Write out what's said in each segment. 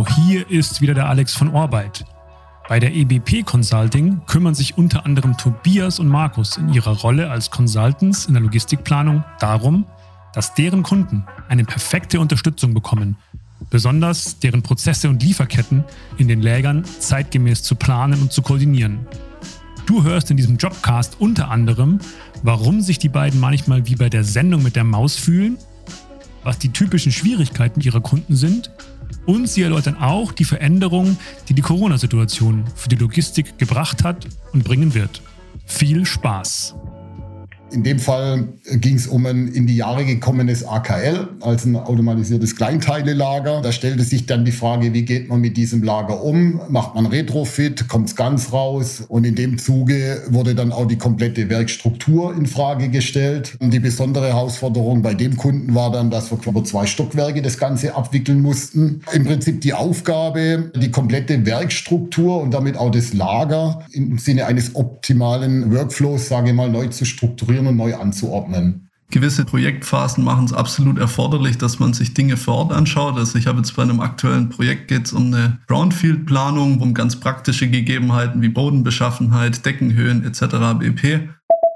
Auch hier ist wieder der Alex von Orbeit. Bei der EBP Consulting kümmern sich unter anderem Tobias und Markus in ihrer Rolle als Consultants in der Logistikplanung darum, dass deren Kunden eine perfekte Unterstützung bekommen, besonders deren Prozesse und Lieferketten in den Lägern zeitgemäß zu planen und zu koordinieren. Du hörst in diesem Jobcast unter anderem, warum sich die beiden manchmal wie bei der Sendung mit der Maus fühlen, was die typischen Schwierigkeiten ihrer Kunden sind, und sie erläutern auch die Veränderungen, die die Corona-Situation für die Logistik gebracht hat und bringen wird. Viel Spaß! In dem Fall ging es um ein in die Jahre gekommenes AKL, also ein automatisiertes Kleinteilelager. Da stellte sich dann die Frage, wie geht man mit diesem Lager um? Macht man Retrofit? Kommt es ganz raus? Und in dem Zuge wurde dann auch die komplette Werkstruktur in Frage gestellt. Und die besondere Herausforderung bei dem Kunden war dann, dass wir über 2 Stockwerke das Ganze abwickeln mussten. Im Prinzip die Aufgabe, die komplette Werkstruktur und damit auch das Lager im Sinne eines optimalen Workflows, sage ich mal, neu zu strukturieren und neu anzuordnen. Gewisse Projektphasen machen es absolut erforderlich, dass man sich Dinge vor Ort anschaut. Also ich habe jetzt bei einem aktuellen Projekt geht es um eine Brownfield-Planung, um ganz praktische Gegebenheiten wie Bodenbeschaffenheit, Deckenhöhen etc. pp.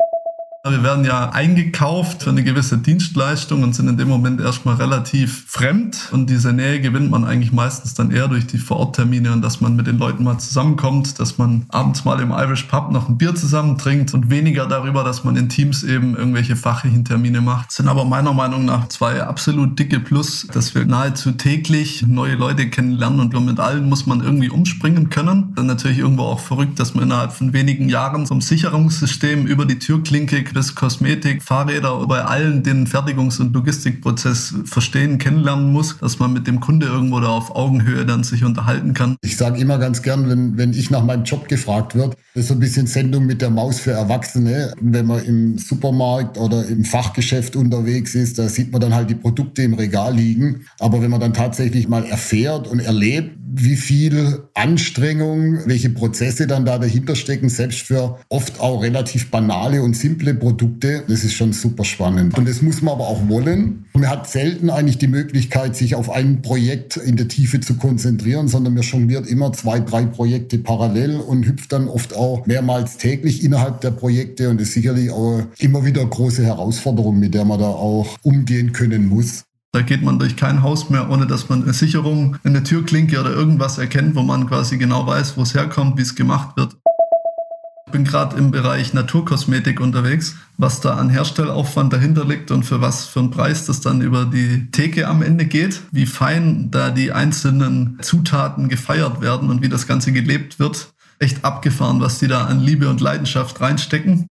Wir werden ja eingekauft für eine gewisse Dienstleistung und sind in dem Moment erstmal relativ fremd. Und diese Nähe gewinnt man eigentlich meistens dann eher durch die Vororttermine und dass man mit den Leuten mal zusammenkommt, dass man abends mal im Irish Pub noch ein Bier zusammen trinkt und weniger darüber, dass man in Teams eben irgendwelche fachlichen Termine macht. Das sind aber meiner Meinung nach 2 absolut dicke Plus, dass wir nahezu täglich neue Leute kennenlernen und mit allen muss man irgendwie umspringen können. Dann natürlich irgendwo auch verrückt, dass man innerhalb von wenigen Jahren vom Sicherungssystem über die Türklinke bis Kosmetik, Fahrräder, bei allen den Fertigungs- und Logistikprozess verstehen, kennenlernen muss, dass man mit dem Kunde irgendwo da auf Augenhöhe dann sich unterhalten kann. Ich sage immer ganz gern, wenn ich nach meinem Job gefragt wird, das ist so ein bisschen Sendung mit der Maus für Erwachsene. Wenn man im Supermarkt oder im Fachgeschäft unterwegs ist, da sieht man dann halt die Produkte im Regal liegen. Aber wenn man dann tatsächlich mal erfährt und erlebt, wie viel Anstrengung, welche Prozesse dann da dahinter stecken, selbst für oft auch relativ banale und simple Produkte, das ist schon super spannend. Und das muss man aber auch wollen. Man hat selten eigentlich die Möglichkeit, sich auf ein Projekt in der Tiefe zu konzentrieren, sondern man jongliert immer 2, 3 Projekte parallel und hüpft dann oft auch mehrmals täglich innerhalb der Projekte. Und das ist sicherlich auch immer wieder eine große Herausforderung, mit der man da auch umgehen können muss. Da geht man durch kein Haus mehr, ohne dass man eine Sicherung, eine Türklinke oder irgendwas erkennt, wo man quasi genau weiß, wo es herkommt, wie es gemacht wird. Ich bin gerade im Bereich Naturkosmetik unterwegs, was da an Herstellaufwand dahinter liegt und für was für einen Preis das dann über die Theke am Ende geht, wie fein da die einzelnen Zutaten gefeiert werden und wie das Ganze gelebt wird. Echt abgefahren, was die da an Liebe und Leidenschaft reinstecken.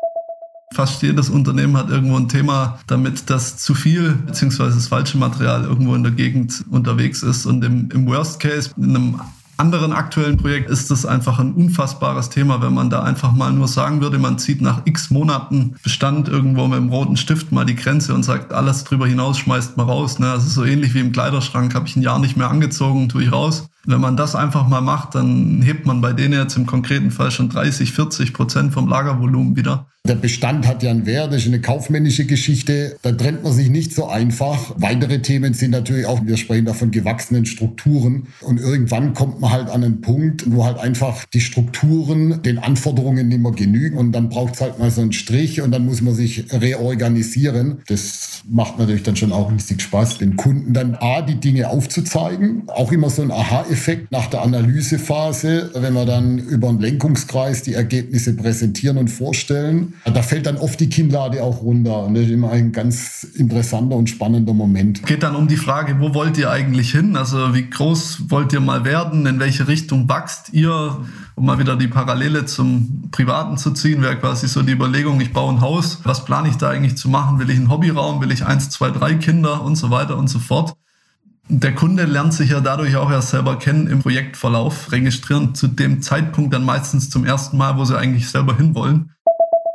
Fast jedes Unternehmen hat irgendwo ein Thema damit, dass zu viel bzw. das falsche Material irgendwo in der Gegend unterwegs ist. Und im Worst Case, in einem anderen aktuellen Projekt, ist das einfach ein unfassbares Thema, wenn man da einfach mal nur sagen würde, man zieht nach x Monaten Bestand irgendwo mit dem roten Stift mal die Grenze und sagt, alles drüber hinaus schmeißt man raus. Das ist so ähnlich wie im Kleiderschrank, habe ich ein Jahr nicht mehr angezogen, tue ich raus. Wenn man das einfach mal macht, dann hebt man bei denen jetzt im konkreten Fall schon 30-40% vom Lagervolumen wieder. Der Bestand hat ja einen Wert, das ist eine kaufmännische Geschichte. Da trennt man sich nicht so einfach. Weitere Themen sind natürlich auch, wir sprechen da von gewachsenen Strukturen. Und irgendwann kommt man halt an einen Punkt, wo halt einfach die Strukturen den Anforderungen nicht mehr genügen. Und dann braucht es halt mal so einen Strich und dann muss man sich reorganisieren. Das macht natürlich dann schon auch richtig Spaß, den Kunden dann die Dinge aufzuzeigen. Auch immer so ein Aha-Effekt nach der Analysephase, wenn wir dann über einen Lenkungskreis die Ergebnisse präsentieren und vorstellen. Da fällt dann oft die Kinnlade auch runter. Und das ist immer ein ganz interessanter und spannender Moment. Geht dann um die Frage, wo wollt ihr eigentlich hin? Also wie groß wollt ihr mal werden? In welche Richtung wächst ihr? Um mal wieder die Parallele zum Privaten zu ziehen, wäre quasi so die Überlegung, ich baue ein Haus. Was plane ich da eigentlich zu machen? Will ich einen Hobbyraum? Will ich 1, 2, 3 Kinder? Und so weiter und so fort. Der Kunde lernt sich ja dadurch auch erst selber kennen im Projektverlauf, registrieren zu dem Zeitpunkt dann meistens zum ersten Mal, wo sie eigentlich selber hinwollen.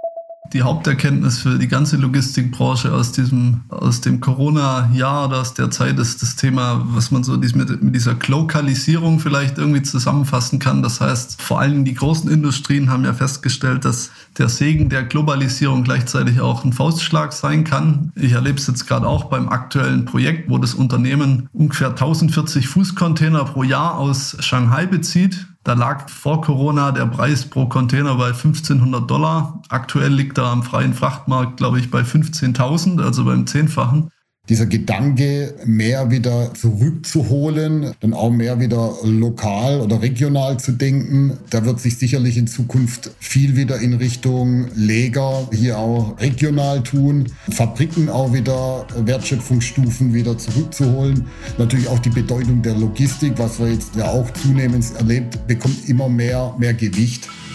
Die Haupterkenntnis für die ganze Logistikbranche aus dem Corona-Jahr oder aus der Zeit ist das Thema, was man so mit dieser Glokalisierung vielleicht irgendwie zusammenfassen kann. Das heißt, vor allem die großen Industrien haben ja festgestellt, dass der Segen der Globalisierung gleichzeitig auch ein Faustschlag sein kann. Ich erlebe es jetzt gerade auch beim aktuellen Projekt, wo das Unternehmen ungefähr 1040 Fußcontainer pro Jahr aus Shanghai bezieht. Da lag vor Corona der Preis pro Container bei $1.500. Aktuell liegt er am freien Frachtmarkt, glaube ich, bei 15.000, also beim 10-fachen. Dieser Gedanke, mehr wieder zurückzuholen, dann auch mehr wieder lokal oder regional zu denken, da wird sich sicherlich in Zukunft viel wieder in Richtung Lager hier auch regional tun, Fabriken auch wieder, Wertschöpfungsstufen wieder zurückzuholen. Natürlich auch die Bedeutung der Logistik, was wir jetzt ja auch zunehmend erlebt, bekommt immer mehr Gewicht.